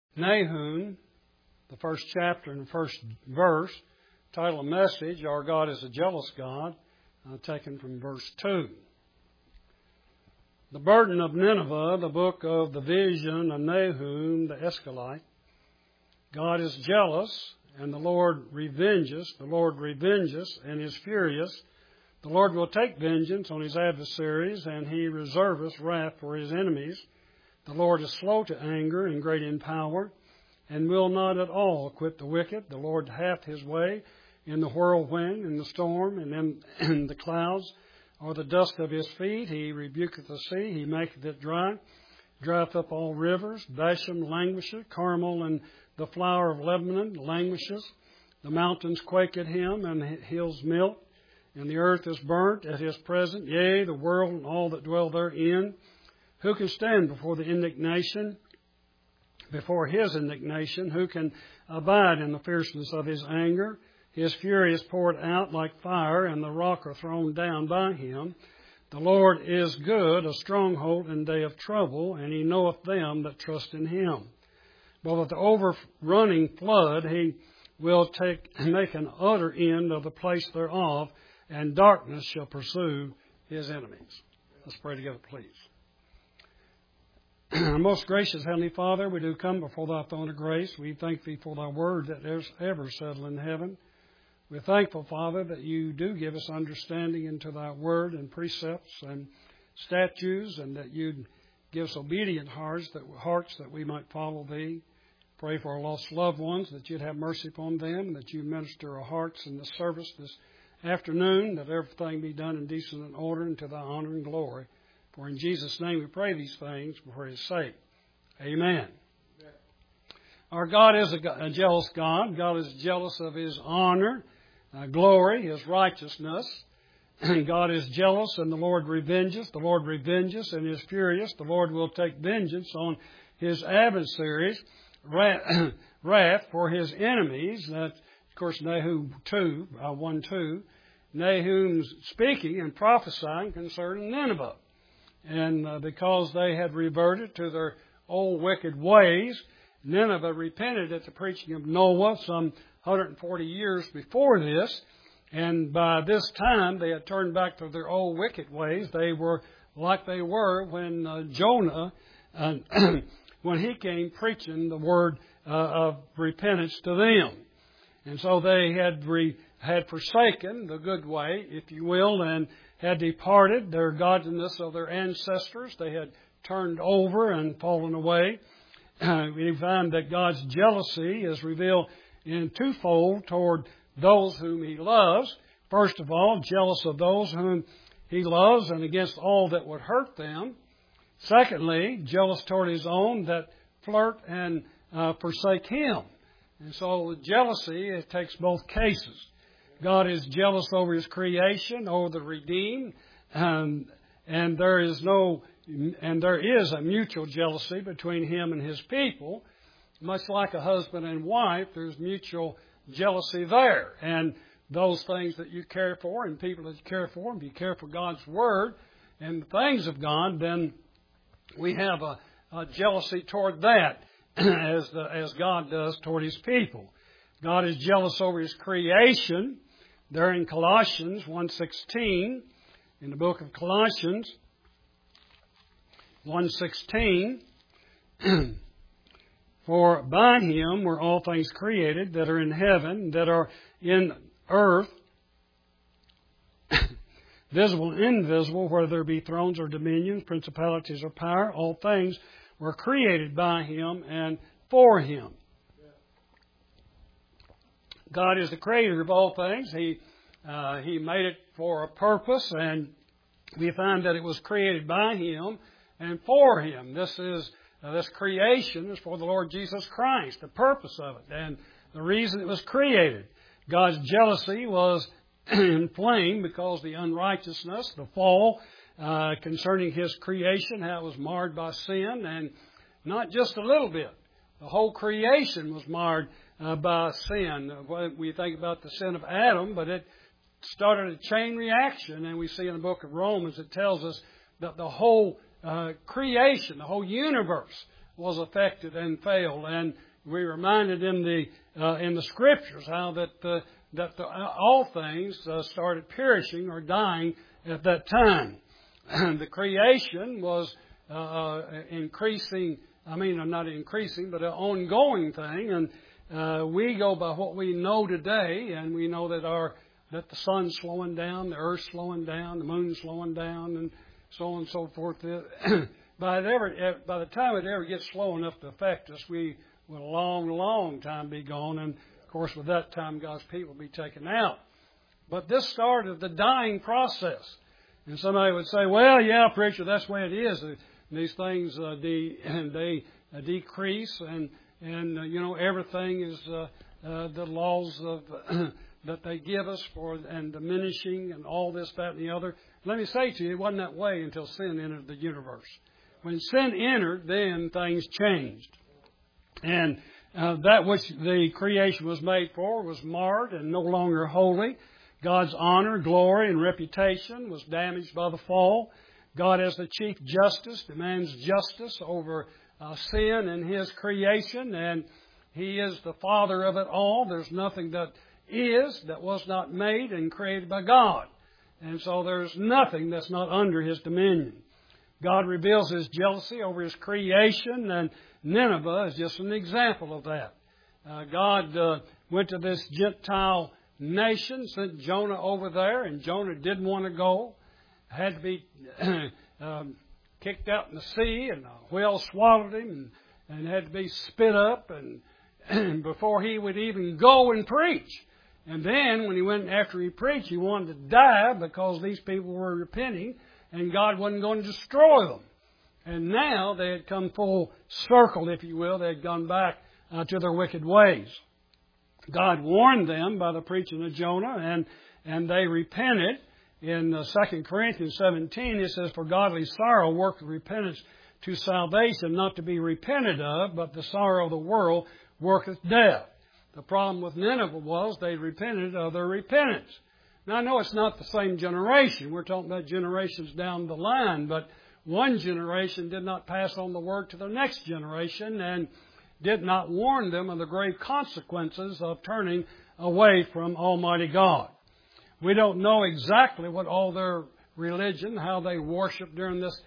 Nahum, the first chapter and the first verse, title of message, Our God is a Jealous God, taken from verse 2. The burden of Nineveh, the book of the vision of Nahum the Escalite. God is jealous, and the Lord revenges. The Lord revenges and is furious. The Lord will take vengeance on his adversaries, and he reserveth wrath for his enemies. The Lord is slow to anger and great in power, and will not at all quit the wicked. The Lord hath his way in the whirlwind, in the storm, and in the clouds, or the dust of his feet. He rebuketh the sea, he maketh it dry, drieth up all rivers. Bashan languisheth, Carmel and the flower of Lebanon languishes. The mountains quake at him, and hills melt, and the earth is burnt at his presence, yea, the world and all that dwell therein. Who can stand before the indignation, before his indignation? Who can abide in the fierceness of his anger? His fury is poured out like fire, and the rock are thrown down by him. The Lord is good, a stronghold in day of trouble, and he knoweth them that trust in him. But with the overrunning flood, he will make an utter end of the place thereof, and darkness shall pursue his enemies. Let's pray together, please. Most gracious Heavenly Father, we do come before thy throne of grace. We thank thee for thy word that is ever settled in heaven. We're thankful, Father, that you do give us understanding into thy word and precepts and statutes, and that you give us obedient hearts that we might follow thee. Pray for our lost loved ones, that you'd have mercy upon them, and that you minister our hearts in the service this afternoon, that everything be done in decent and order and to thy honor and glory. For in Jesus' name we pray these things for his sake. Amen. Our God is a jealous God. God is jealous of his honor, glory, his righteousness. And God is jealous, and the Lord revenges. The Lord revenges and is furious. The Lord will take vengeance on his adversaries, wrath for his enemies. That, of course, Nahum 1:2. Nahum's speaking and prophesying concerning Nineveh. And because they had reverted to their old wicked ways, Nineveh repented at the preaching of Noah some 140 years before this. And by this time, they had turned back to their old wicked ways. They were like they were when Jonah, when he came preaching the word of repentance to them. And so they had forsaken the good way, if you will, and had departed their godliness of their ancestors. They had turned over and fallen away. We find that God's jealousy is revealed in twofold toward those whom he loves. First of all, jealous of those whom he loves and against all that would hurt them. Secondly, jealous toward his own that flirt and forsake him. And so jealousy, it takes both cases. God is jealous over his creation, over the redeemed, and there is a mutual jealousy between him and his people. Much like a husband and wife, there's mutual jealousy there. And those things that you care for and people that you care for, and you care for God's Word and the things of God, then we have a jealousy toward that as God does toward his people. God is jealous over his creation. There in Colossians 1:16, in the book of Colossians 1:16, for by him were all things created that are in heaven, that are in earth, visible and invisible, whether there be thrones or dominions, principalities or power. All things were created by him and for him. God is the creator of all things. He made it for a purpose, and we find that it was created by him and for him. This creation is for the Lord Jesus Christ, the purpose of it, and the reason it was created. God's jealousy was inflamed because the unrighteousness, the fall, concerning his creation, how it was marred by sin, and not just a little bit. The whole creation was marred by sin. We think about the sin of Adam, but it started a chain reaction, and we see in the book of Romans it tells us that the whole creation, the whole universe was affected and failed. And we reminded in the Scriptures how that all things started perishing or dying at that time. The creation was increasing. I mean, not increasing, but an ongoing thing. And we go by what we know today, and we know that the sun's slowing down, the earth's slowing down, the moon's slowing down, and so on and so forth. By the time it ever gets slow enough to affect us, we will a long, long time be gone. And, of course, with that time, God's people will be taken out. But this started the dying process. And somebody would say, well, yeah, preacher, that's the way it is. These things, they decrease, and everything is the laws of that they give us and diminishing and all this, that, and the other. Let me say to you, it wasn't that way until sin entered the universe. When sin entered, then things changed. And that which the creation was made for was marred and no longer holy. God's honor, glory, and reputation was damaged by the fall. God, as the Chief Justice, demands justice over sin in His creation, and He is the Father of it all. There's nothing that was not made and created by God. And so there's nothing that's not under His dominion. God reveals His jealousy over His creation, and Nineveh is just an example of that. God went to this Gentile nation, sent Jonah over there, and Jonah didn't want to go. Had to be kicked out in the sea, and a whale swallowed him, and had to be spit up, and before he would even go and preach. And then, when he went after he preached, he wanted to die because these people were repenting, and God wasn't going to destroy them. And now they had come full circle, if you will. They had gone back to their wicked ways. God warned them by the preaching of Jonah, and they repented. In 2 Corinthians 17, it says, for godly sorrow worketh repentance to salvation, not to be repented of, but the sorrow of the world worketh death. The problem with Nineveh was they repented of their repentance. Now, I know it's not the same generation. We're talking about generations down the line, but one generation did not pass on the word to the next generation and did not warn them of the grave consequences of turning away from Almighty God. We don't know exactly what all their religion, how they worshiped during this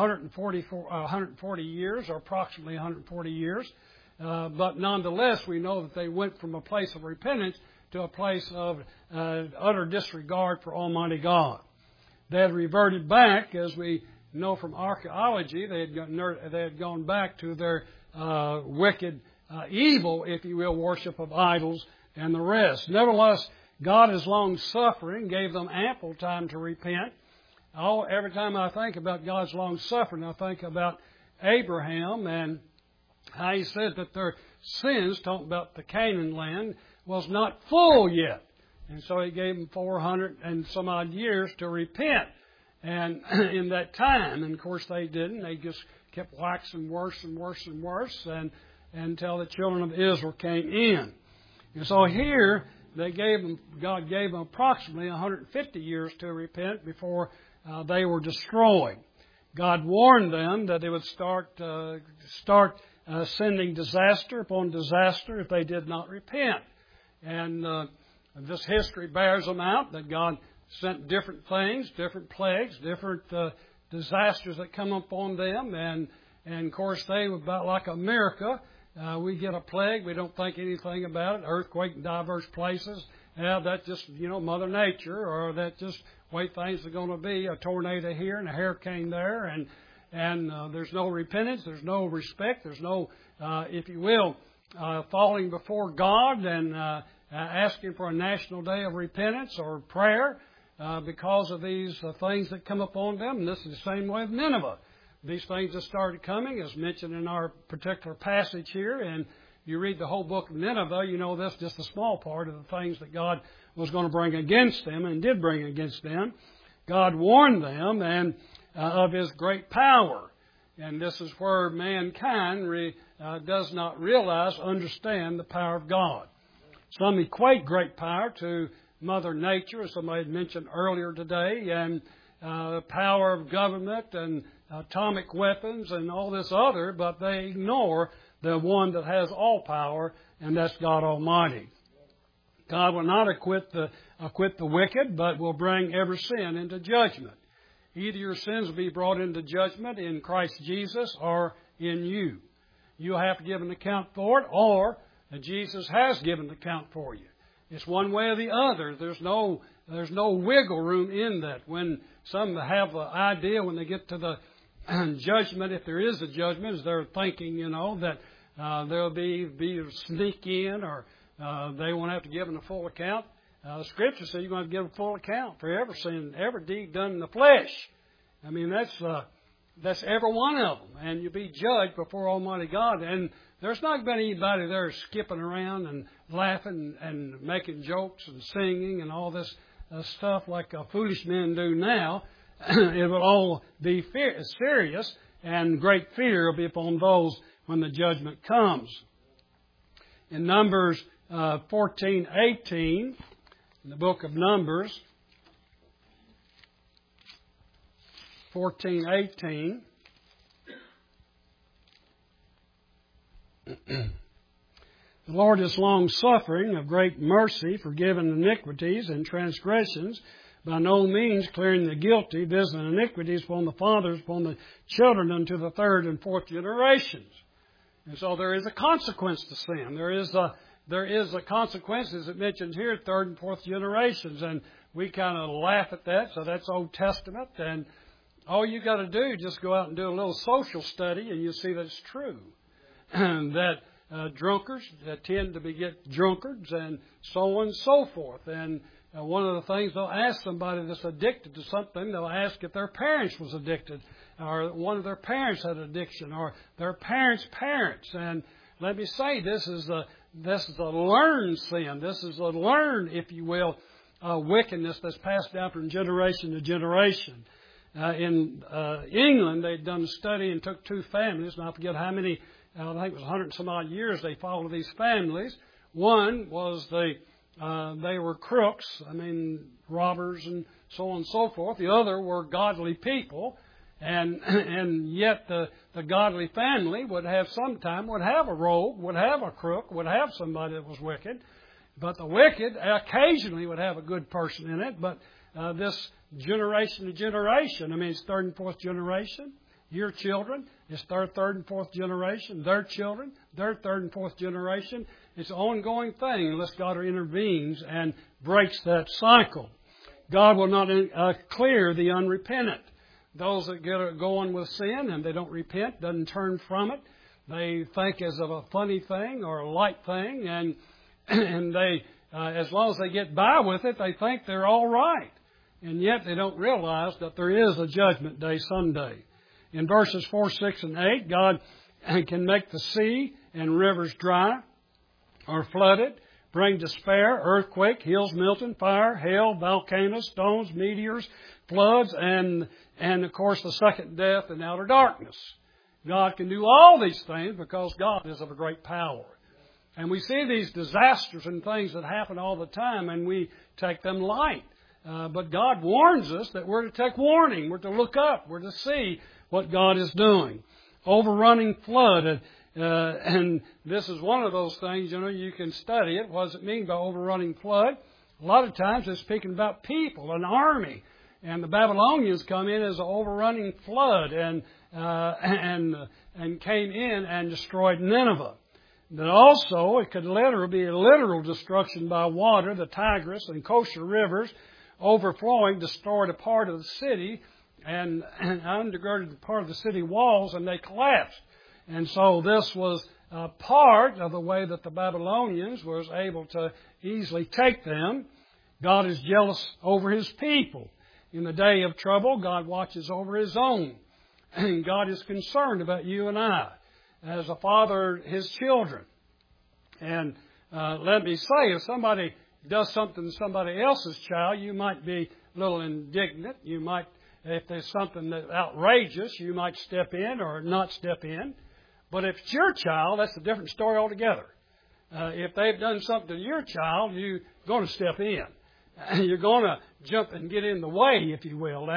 140 years, or approximately 140 years. But nonetheless, we know that they went from a place of repentance to a place of utter disregard for Almighty God. They had reverted back, as we know from archaeology. They had gone back to their wicked, evil, if you will, worship of idols and the rest. Nevertheless, God is long-suffering, gave them ample time to repent. Every time I think about God's long-suffering, I think about Abraham and how he said that their sins, talking about the Canaan land, was not full yet. And so He gave them 400 and some odd years to repent. And in that time, and of course they didn't. They just kept waxing worse and worse and worse until the children of Israel came in. And so here, God gave them approximately 150 years to repent before they were destroyed. God warned them that they would start sending disaster upon disaster if they did not repent. And this history bears them out, that God sent different things, different plagues, different disasters that come upon them. And of course, they were about like America. We get a plague, we don't think anything about it, earthquake in diverse places. Yeah, that's just, Mother Nature, or that's just the way things are going to be. A tornado here and a hurricane there, and there's no repentance, there's no respect, there's no, if you will, falling before God and asking for a national day of repentance or prayer because of these things that come upon them. And this is the same way with Nineveh. These things that started coming, as mentioned in our particular passage here, and you read the whole book of Nineveh, you know that's just a small part of the things that God was going to bring against them and did bring against them. God warned them and of His great power. And this is where mankind does not understand the power of God. Some equate great power to Mother Nature, as somebody had mentioned earlier today, and power of government and atomic weapons and all this other, but they ignore the one that has all power, and that's God Almighty. God will not acquit the wicked, but will bring every sin into judgment. Either your sins will be brought into judgment in Christ Jesus or in you. You'll have to give an account for it, or Jesus has given an account for you. It's one way or the other. There's no wiggle room in that. When some have the idea when they get to the judgment, if there is a judgment, is they're thinking, that there'll be a sneak in, or they won't have to give them a full account. The Scripture says you're going to give a full account for every sin, every deed done in the flesh. I mean, that's every one of them. And you'll be judged before Almighty God. And there's not going to be anybody there skipping around and laughing and making jokes and singing and all this stuff like foolish men do now. It will all be serious, and great fear will be upon those when the judgment comes. In Numbers 14:18, in the book of Numbers, 14:18. The Lord is long-suffering, of great mercy, forgiving iniquities and transgressions, by no means clearing the guilty, visiting iniquities upon the fathers, upon the children, unto the third and fourth generations. And so there is a consequence to sin. There is a consequence, as it mentions here, third and fourth generations. And we kind of laugh at that, so that's Old Testament. And all you got to do is just go out and do a little social study, and you'll see that it's true. And that drunkards tend to get drunkards, and so on and so forth. And one of the things, they'll ask somebody that's addicted to something, they'll ask if their parents was addicted, or one of their parents had addiction, or their parents' parents. And let me say, this is a learned sin. This is a learned, if you will, wickedness that's passed down from generation to generation. In England, they'd done a study and took two families, and I forget how many, I think it was 100 and some odd years they followed these families. One was they were crooks, robbers and so on and so forth. The other were godly people, and yet the godly family would have a rogue, would have a crook, would have somebody that was wicked. But the wicked occasionally would have a good person in it, but this generation to generation, it's third and fourth generation. Your children, it's their third and fourth generation. Their children, their third and fourth generation. It's an ongoing thing unless God intervenes and breaks that cycle. God will not clear the unrepentant. Those that go on with sin and they don't repent, doesn't turn from it. They think as of a funny thing or a light thing, and they, as long as they get by with it, they think they're all right. And yet they don't realize that there is a judgment day someday. In verses 4, 6, and 8, God can make the sea and rivers dry or flooded, bring despair, earthquake, hills melting, fire, hail, volcanoes, stones, meteors, floods, and of course the second death and outer darkness. God can do all these things because God is of a great power. And we see these disasters and things that happen all the time, and we take them light. But God warns us that we're to take warning. We're to look up. We're to see what God is doing. Overrunning flood. And this is one of those things, you can study it. What does it mean by overrunning flood? A lot of times it's speaking about people, an army. And the Babylonians come in as an overrunning flood and came in and destroyed Nineveh. But also it could literally be a literal destruction by water. The Tigris and Kosher rivers overflowing destroyed a part of the city and undergirded part of the city walls, and they collapsed. And so this was part of the way that the Babylonians was able to easily take them. God is jealous over His people. In the day of trouble, God watches over His own. And God is concerned about you and I as a father, His children. And let me say, if somebody does something to somebody else's child, you might be a little indignant. You might, if there's something that's outrageous, you might step in or not step in. But if it's your child, that's a different story altogether. If they've done something to your child, you're going to step in. You're going to jump and get in the way, if you will. And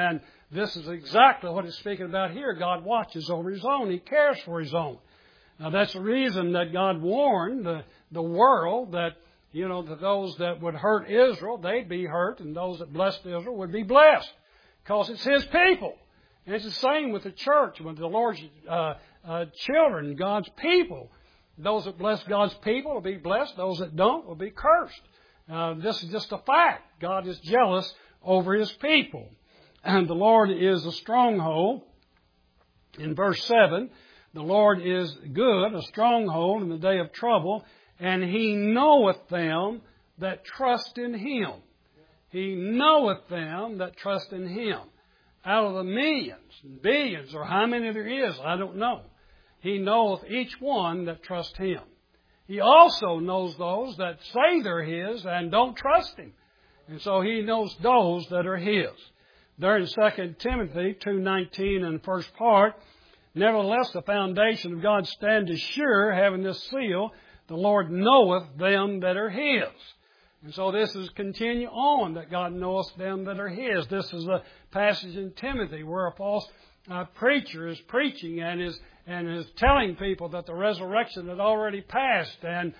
This is exactly what it's speaking about here. God watches over His own. He cares for His own. Now, that's the reason that God warned the world that, that those that would hurt Israel, they'd be hurt, and those that blessed Israel would be blessed. Because it's His people. And it's the same with the church, with the Lord's children, God's people. Those that bless God's people will be blessed. Those that don't will be cursed. This is just a fact. God is jealous over His people. And the Lord is a stronghold. In verse 7, the Lord is good, a stronghold in the day of trouble, and He knoweth them that trust in Him. He knoweth them that trust in Him. Out of the millions and billions, or how many there is, I don't know. He knoweth each one that trusts Him. He also knows those that say they're His and don't trust Him. And so He knows those that are His. There in 2 Timothy 2:19 in the first part, nevertheless the foundation of God standeth sure, having this seal, the Lord knoweth them that are His. And so this is continue on, that God knoweth them that are His. This is a passage in Timothy where a false preacher is preaching and is telling people that the resurrection had already passed and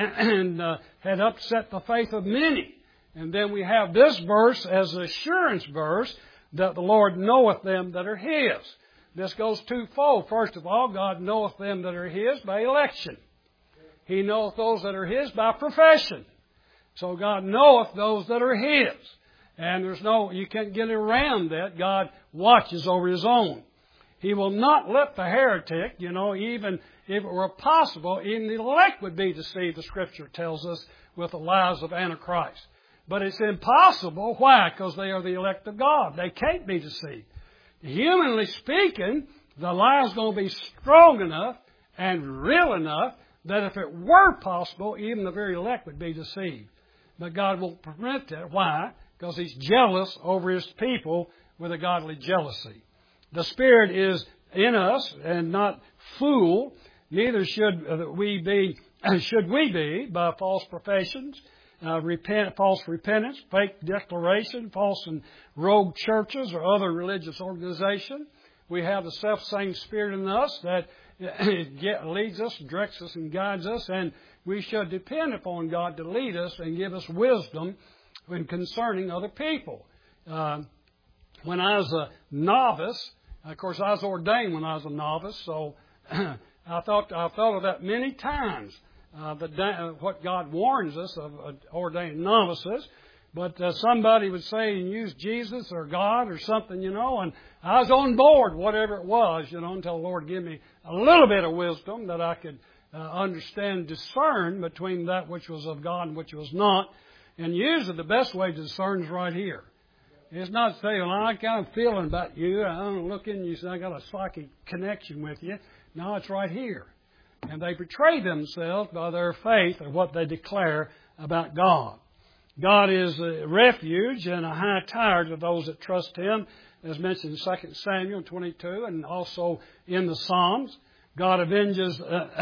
had upset the faith of many. And then we have this verse as an assurance verse that the Lord knoweth them that are His. This goes twofold. First of all, God knoweth them that are His by election. He knoweth those that are His by profession. So God knoweth those that are His. And you can't get around that. God watches over His own. He will not let the heretic, even if it were possible, even the elect would be deceived, the Scripture tells us, with the lies of Antichrist. But it's impossible. Why? Because they are the elect of God. They can't be deceived. Humanly speaking, the lie is going to be strong enough and real enough that if it were possible, even the very elect would be deceived. But God won't permit that. Why? Because He's jealous over His people with a godly jealousy. The Spirit is in us and not fooled. Neither should we be by false professions, false repentance, fake declaration, false and rogue churches or other religious organization. We have the self-same Spirit in us that leads us, directs us, and guides us, and we should depend upon God to lead us and give us wisdom when concerning other people. When I was a novice, of course, I was ordained when I was a novice, so I thought of that many times. What God warns us of ordained novices, but somebody would say and use Jesus or God or something, and I was on board, whatever it was, until the Lord gave me a little bit of wisdom that I could understand, discern between that which was of God and which was not. And usually the best way to discern is right here. It's not saying, well, I got a feeling about you. I don't look in you and say, I got a psychic connection with you. No, it's right here. And they betray themselves by their faith or what they declare about God. God is a refuge and a high tower to those that trust Him, as mentioned in 2 Samuel 22 and also in the Psalms. God avenges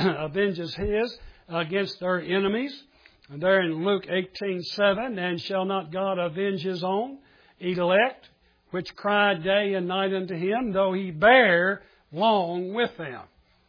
His against their enemies. And there in Luke 18:7, and shall not God avenge His own elect, which cry day and night unto Him, though He bear long with them.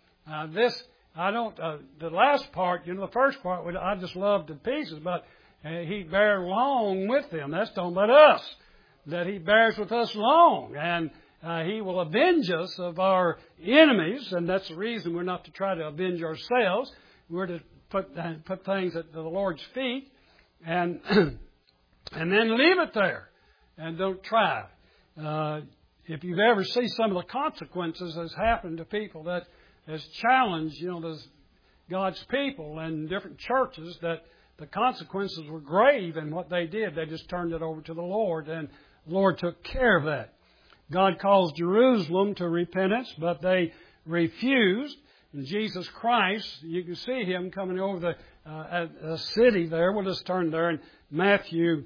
The last part, the first part, I just love to pieces, but He bear long with them. That's talking about us, that He bears with us long, and He will avenge us of our enemies, and that's the reason we're not to try to avenge ourselves. We're to put things at the Lord's feet, and then leave it there, and don't try. If you've ever seen some of the consequences that's happened to people that has challenged, God's people and different churches, that the consequences were grave in what they did. They just turned it over to the Lord, and the Lord took care of that. God calls Jerusalem to repentance, but they refused. And Jesus Christ, you can see Him coming over the city there. We'll just turn there in Matthew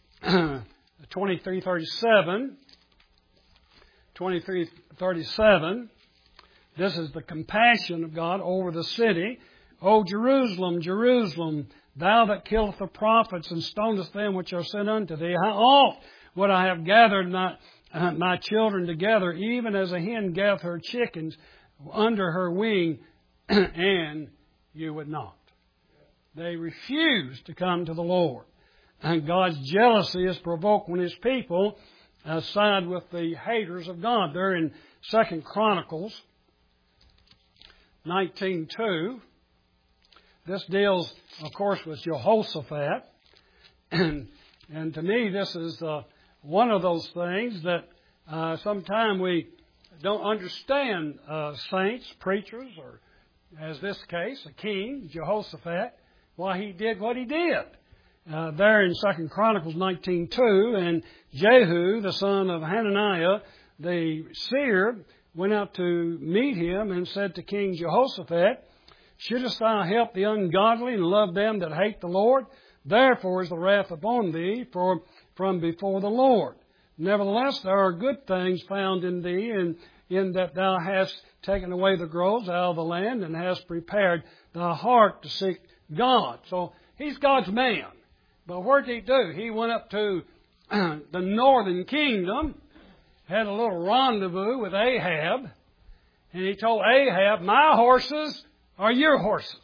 23:37. 23:37. This is the compassion of God over the city. O Jerusalem, Jerusalem, thou that killest the prophets and stonest them which are sent unto thee, how oft would I have gathered my children together, even as a hen gathereth her chickens under her wing, and you would not. They refused to come to the Lord. And God's jealousy is provoked when His people side with the haters of God. They're in 2 Chronicles 19:2. This deals, of course, with Jehoshaphat. And to me, this is one of those things that sometimes we don't understand saints, preachers, or as this case, a king, Jehoshaphat, why he did what he did. There in 2 Chronicles 19:2, and Jehu, the son of Hananiah, the seer, went out to meet him and said to King Jehoshaphat, shouldest thou help the ungodly and love them that hate the Lord? Therefore is the wrath upon thee from before the Lord. Nevertheless, there are good things found in thee, in that thou hast taken away the groves out of the land, and hast prepared thy heart to seek God. So he's God's man. But what did he do? He went up to the northern kingdom, had a little rendezvous with Ahab, and he told Ahab, my horses are your horses.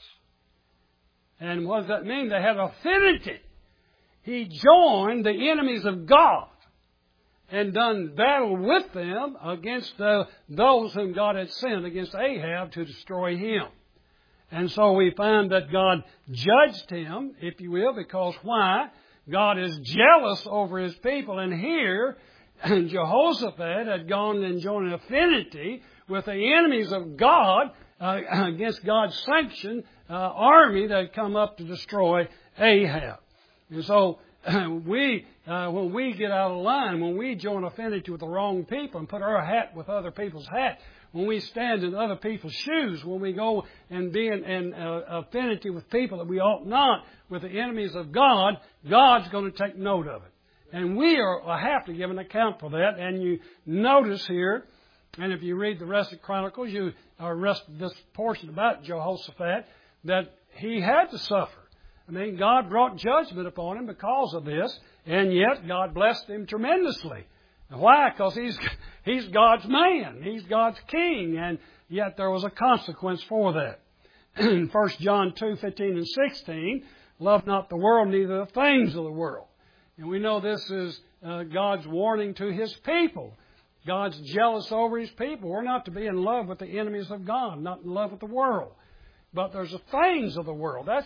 And what does that mean? They had affinity. He joined the enemies of God and done battle with them against those whom God had sent against Ahab to destroy him. And so we find that God judged him, if you will, because why? God is jealous over His people. And here, Jehoshaphat had gone and joined an affinity with the enemies of God against God's sanctioned army that had come up to destroy Ahab. And so when we get out of line, when we join affinity with the wrong people and put our hat with other people's hat, when we stand in other people's shoes, when we go and be in affinity with people that we ought not, with the enemies of God, God's going to take note of it. And we have to give an account for that. And you notice here, and if you read the rest of Chronicles, rest of this portion about Jehoshaphat, that he had to suffer. I mean, God brought judgment upon him because of this, and yet God blessed him tremendously. Why? Because he's God's man. He's God's king, and yet there was a consequence for that. In 1 John 2:15 and 16, love not the world, neither the things of the world. And we know this is God's warning to His people. God's jealous over His people. We're not to be in love with the enemies of God, not in love with the world. But there's the things of the world. That's,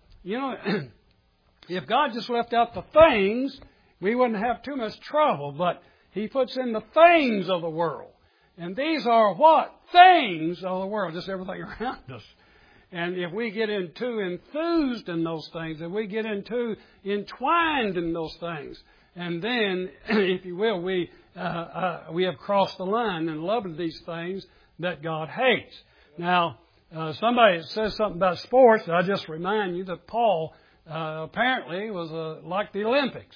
if God just left out the things, we wouldn't have too much trouble. But He puts in the things of the world. And these are what? Things of the world. Just everything around us. And if we get too enthused in those things, if we get entwined in those things, and then, if you will, we have crossed the line and loved these things that God hates. Now, somebody says something about sports. I just remind you that Paul apparently was like the Olympics.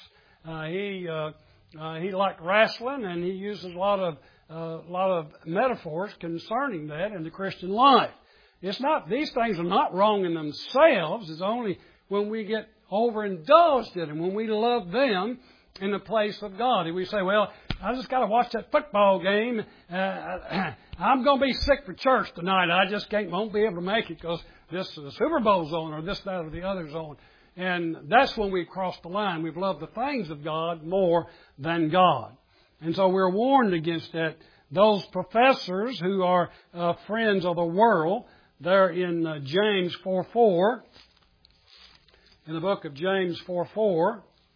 He liked wrestling, and he uses a lot of metaphors concerning that in the Christian life. These things are not wrong in themselves. It's only when we get overindulged in them, when we love them in the place of God. And we say, well, I just got to watch that football game. I'm going to be sick for church tonight. I just won't be able to make it because the Super Bowl's on, or this, that, or the other's on. And that's when we cross the line. We've loved the things of God more than God. And so we're warned against that. Those professors who are friends of the world, they're in James 4:4, in the book of James 4:4.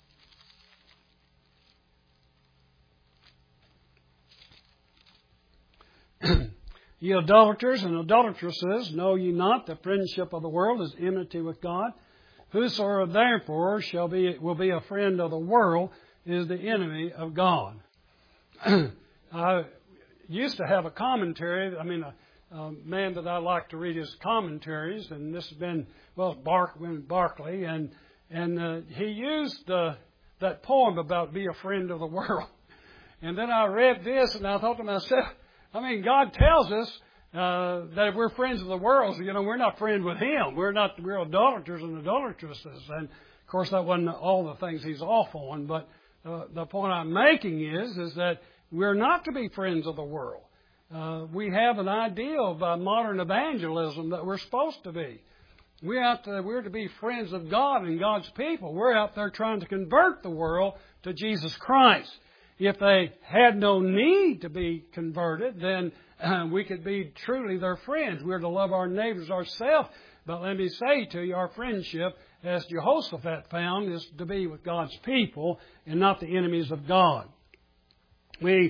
Ye idolaters and idolatresses, know ye not that friendship of the world is enmity with God? Whosoever therefore will be a friend of the world is the enemy of God. I used to have a commentary. A man that I like to read his commentaries, and this has been Barclay, and he used that poem about be a friend of the world. And then I read this, and I thought to myself, God tells us that if we're friends of the world, we're not friends with Him. We're idolaters and idolatresses. And of course, that wasn't all the things he's off on. But the point I'm making is that we're not to be friends of the world. We have an idea of modern evangelism that we're supposed to be. We're to be friends of God and God's people. We're out there trying to convert the world to Jesus Christ. If they had no need to be converted, then we could be truly their friends. We're to love our neighbors ourselves. But let me say to you, our friendship, as Jehoshaphat found, is to be with God's people and not the enemies of God. In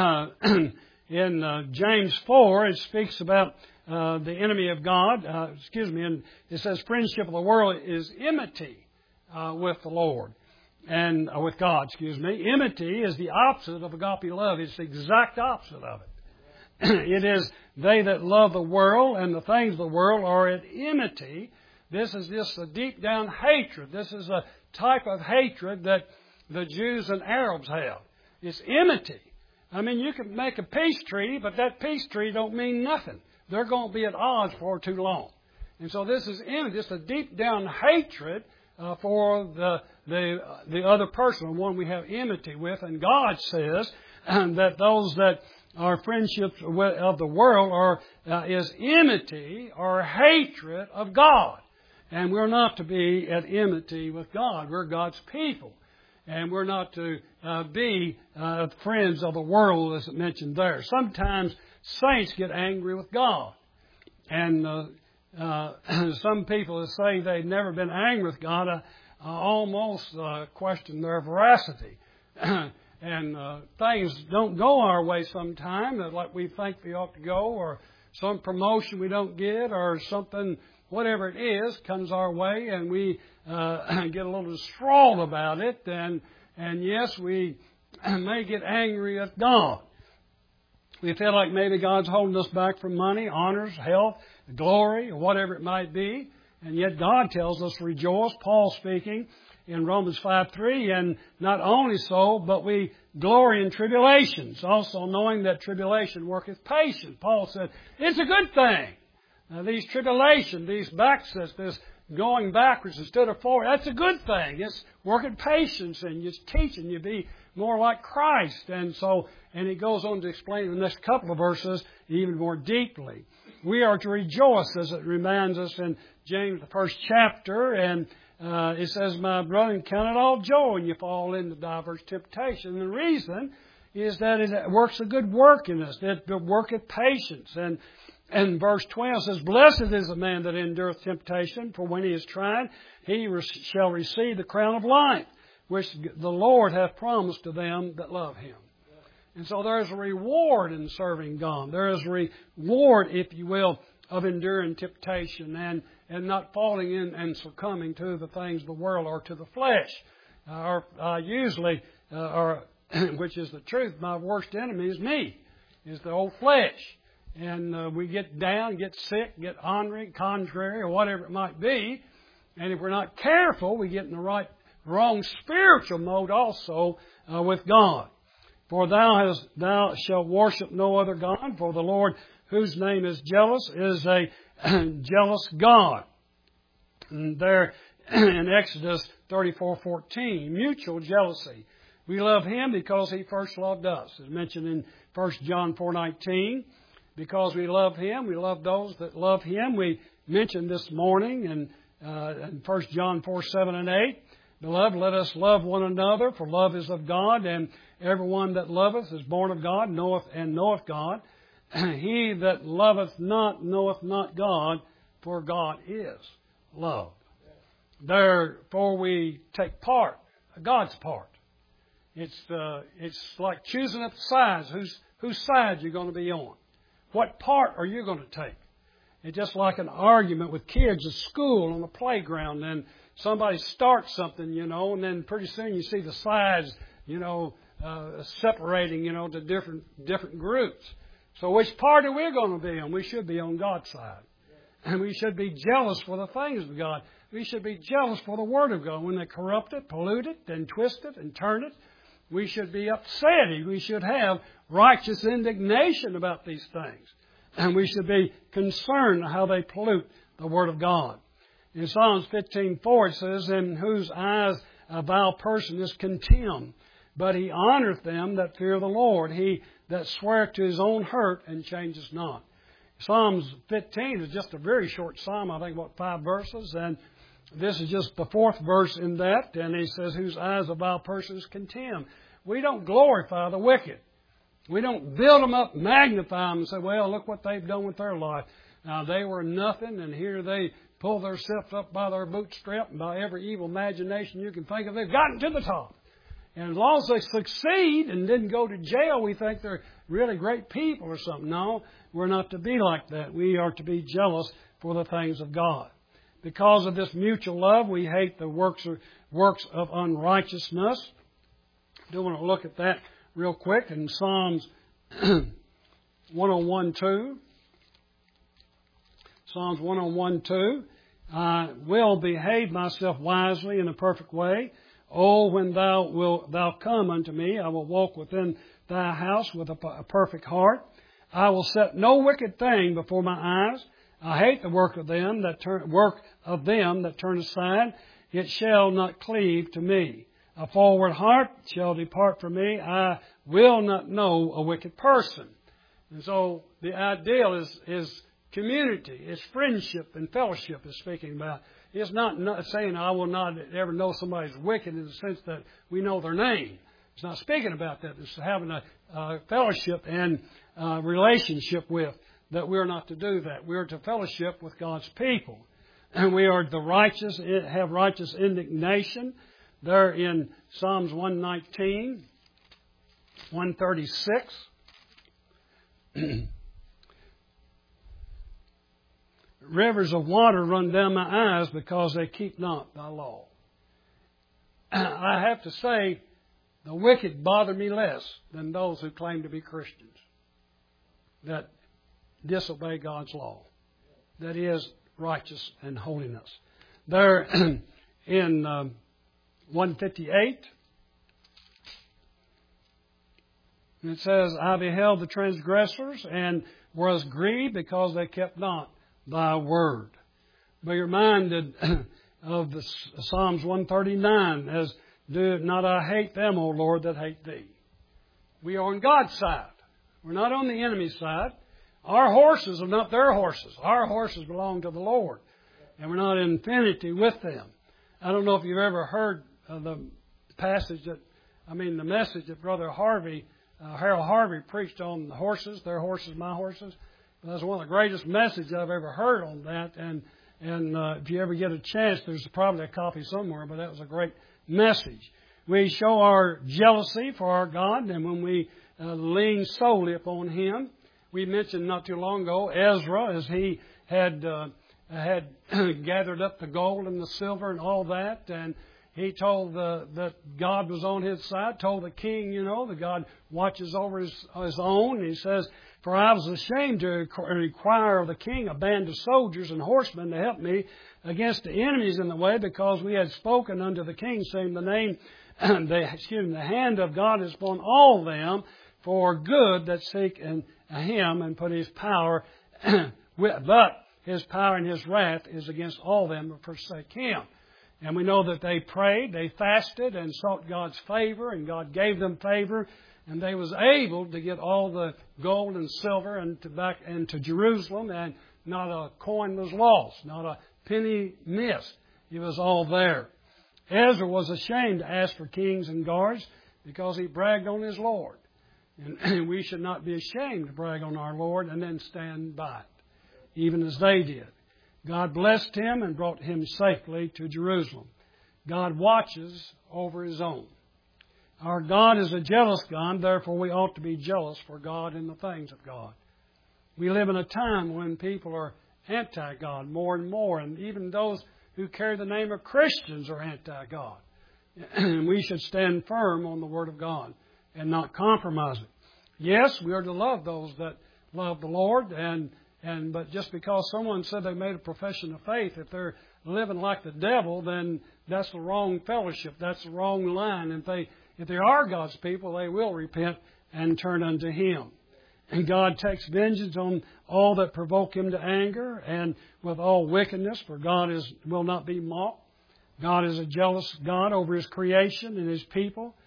James 4, it speaks about the enemy of God. And it says friendship of the world is enmity with the Lord. And with God, Enmity is the opposite of agape love. It's the exact opposite of it. It is they that love the world and the things of the world are at enmity. This is just a deep down hatred. This is a type of hatred that the Jews and Arabs have. It's enmity. I mean, you can make a peace treaty, but that peace treaty don't mean nothing. They're going to be at odds for too long. And so this is enmity. It's a deep down hatred for the other person, the one we have enmity with. And God says that those that are friendships of the world is enmity or hatred of God. And we're not to be at enmity with God. We're God's people. And we're not to be friends of the world, as it mentioned there. Sometimes saints get angry with God. And some people that say they've never been angry with God almost question their veracity. And things don't go our way sometimes, like we think they ought to go, or some promotion we don't get, or something, whatever it is, comes our way, and we get a little distraught about it. And yes, we may get angry at God. We feel like maybe God's holding us back from money, honors, health, glory, or whatever it might be. And yet God tells us to rejoice. Paul speaking in Romans 5:3, and not only so, but we glory in tribulations, also knowing that tribulation worketh patience. Paul said, it's a good thing. Now, these tribulations, these backsets, this going backwards instead of forward, that's a good thing. It's working patience, and it's teaching you to be more like Christ. And he goes on to explain in the next couple of verses even more deeply. We are to rejoice, as it reminds us in James, the first chapter, and it says, my brethren, count it all joy when you fall into diverse temptation. And the reason is that it works a good work in us. It worketh patience. And verse 12 says, blessed is the man that endureth temptation, for when he is tried, he shall receive the crown of life, which the Lord hath promised to them that love him. And so there is a reward in serving God. There is a reward, if you will, of enduring temptation and not falling in and succumbing to the things of the world or to the flesh. Which is the truth, my worst enemy is me, is the old flesh. And we get down, get sick, get ornery, contrary, or whatever it might be. And if we're not careful, we get in the wrong spiritual mode also with God. For thou shalt worship no other God, for the Lord, whose name is jealous, is a jealous God. And there in Exodus 34:14, mutual jealousy. We love Him because He first loved us. As mentioned in 1 John 4:19, because we love Him, we love those that love Him. We mentioned this morning in 1 John 4:7 and 8. Beloved, let us love one another, for love is of God, and everyone that loveth is born of God, knoweth God. He that loveth not knoweth not God, for God is love. Therefore we take part, God's part. It's like choosing up the sides. Whose side you're going to be on? What part are you going to take? It's just like an argument with kids at school on the playground. And somebody starts something, and then pretty soon you see the sides, separating, to different groups. So which part are we going to be on? We should be on God's side. And we should be jealous for the things of God. We should be jealous for the Word of God. When they corrupt it, pollute it, and twist it, and turn it, we should be upset. We should have righteous indignation about these things. And we should be concerned how they pollute the Word of God. In Psalms 15:4 it says, in whose eyes a vile person is contemned, but He honoreth them that fear the Lord. He that sweareth to his own hurt and changes not. Psalms 15 is just a very short psalm, I think, 5 verses, and this is just the 4th verse in that, and he says, whose eyes of vile persons contemn. We don't glorify the wicked. We don't build them up, magnify them, and say, well, look what they've done with their life. Now, they were nothing, and here they pull themselves up by their bootstrap, and by every evil imagination you can think of, they've gotten to the top. And as long as they succeed and didn't go to jail, we think they're really great people or something. No, we're not to be like that. We are to be jealous for the things of God. Because of this mutual love, we hate the works of unrighteousness. I do want to look at that real quick in Psalms 101:2. Psalms 101:2. I will behave myself wisely in a perfect way. Oh, when thou come unto me, I will walk within thy house with a perfect heart. I will set no wicked thing before my eyes. I hate the work of them that turn aside. It shall not cleave to me. A forward heart shall depart from me. I will not know a wicked person. And so the ideal is community. It's friendship and fellowship is speaking about. It's not saying I will not ever know somebody's wicked in the sense that we know their name. It's not speaking about that. It's having a fellowship and relationship with. That we are not to do that. We are to fellowship with God's people. And we are the righteous, have righteous indignation. There in Psalms 119, 136. Rivers of water run down my eyes because they keep not thy law. I have to say, the wicked bother me less than those who claim to be Christians. That disobey God's law. That is righteous and holiness. There in 158, it says, I beheld the transgressors and was grieved because they kept not thy word. Be reminded of the Psalms 139 as, do not I hate them, O Lord, that hate thee. We are on God's side. We're not on the enemy's side. Our horses are not their horses. Our horses belong to the Lord. And we're not in affinity with them. I don't know if you've ever heard the message that Brother Harvey, Harold Harvey preached on the horses, their horses, my horses. That's one of the greatest messages I've ever heard on that. And if you ever get a chance, there's probably a copy somewhere, but that was a great message. We show our jealousy for our God, and when we lean solely upon Him. We mentioned not too long ago Ezra, as he had gathered up the gold and the silver and all that, and he told that God was on his side. Told the king, that God watches over his own. He says, "For I was ashamed to require of the king a band of soldiers and horsemen to help me against the enemies in the way, because we had spoken unto the king, saying, the hand of God is upon all them for good that seek Him, and put His power, but His power and His wrath is against all them that forsake Him." And we know that they prayed, they fasted, and sought God's favor, and God gave them favor, and they was able to get all the gold and silver and back into Jerusalem, and not a coin was lost, not a penny missed. It was all there. Ezra was ashamed to ask for kings and guards because he bragged on his Lord. And we should not be ashamed to brag on our Lord and then stand by it, even as they did. God blessed him and brought him safely to Jerusalem. God watches over His own. Our God is a jealous God, therefore we ought to be jealous for God and the things of God. We live in a time when people are anti-God more and more, and even those who carry the name of Christians are anti-God. And we should stand firm on the Word of God and not compromise it. Yes, we are to love those that love the Lord, but just because someone said they made a profession of faith, if they're living like the devil, then that's the wrong fellowship. That's the wrong line. If they are God's people, they will repent and turn unto Him. And God takes vengeance on all that provoke Him to anger, and with all wickedness, for God will not be mocked. God is a jealous God over His creation and His people.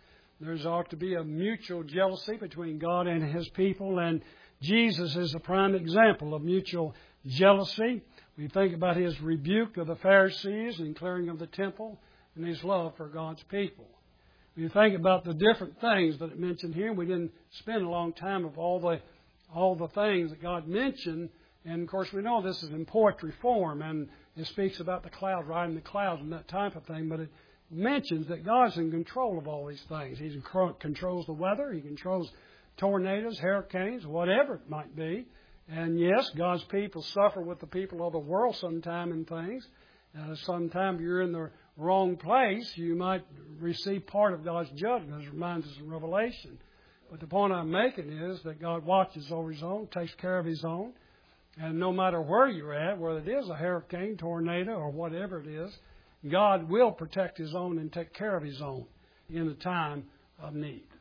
There's ought to be a mutual jealousy between God and His people, and Jesus is a prime example of mutual jealousy. We think about His rebuke of the Pharisees and clearing of the temple and His love for God's people. We think about the different things that it mentioned here. We didn't spend a long time of all the things that God mentioned. And, of course, we know this is in poetry form, and it speaks about the cloud, riding the clouds and that type of thing. But it mentions that God's in control of all these things. He controls the weather. He controls tornadoes, hurricanes, whatever it might be. And, yes, God's people suffer with the people of the world sometime in things. Sometime you're in the wrong place, you might receive part of God's judgment, as it reminds us in Revelation. But the point I'm making is that God watches over His own, takes care of His own. And no matter where you're at, whether it is a hurricane, tornado, or whatever it is, God will protect His own and take care of His own in the time of need.